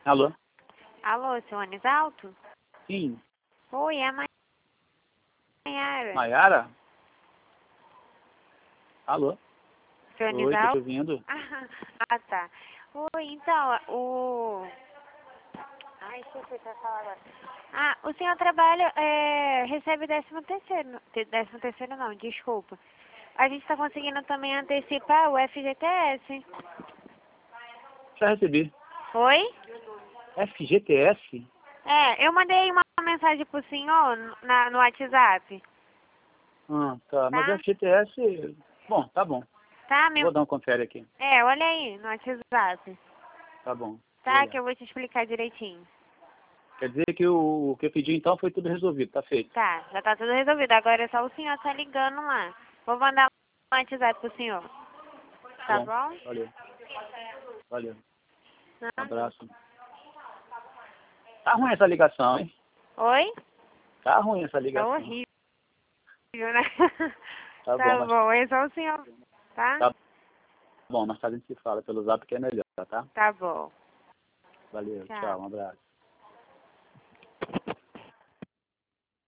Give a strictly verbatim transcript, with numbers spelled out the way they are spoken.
Alô? Alô, seu Anisalto? Sim. Oi, é a Maiara. Maiara? Alô? Seu Oi, tô te Anisalto? ouvindo. Ah, tá. Oi, então, o... Ai, esqueci o que eu ia falar agora. Ah, o senhor trabalha, é, recebe décimo terceiro, décimo terceiro não, desculpa. A gente tá conseguindo também antecipar o F G T S. Já recebi. Oi? F G T S? É, eu mandei uma mensagem pro senhor na, no WhatsApp, Ah, tá. Mas tá? F G T S... Bom, tá bom. Tá, meu... Vou dar um confere aqui. É, olha aí no WhatsApp, Tá bom. Vou tá? Que olhar. eu vou te explicar direitinho. Quer dizer que o, o que eu pedi então foi tudo resolvido, tá feito. Tá, já tá tudo resolvido. Agora é só o senhor tá ligando lá. Vou mandar um WhatsApp pro senhor. Tá Tá bom. bom? Valeu. Valeu. Um Nada. abraço. Tá ruim essa ligação, hein? Oi? Tá ruim essa Tá ligação. horrível, né? Tá bom, Tá mas... bom, é só o senhor, tá? Tá bom, mas a gente se fala pelo zap que é melhor, tá? Tá bom. Valeu, Tchau. tchau, um abraço.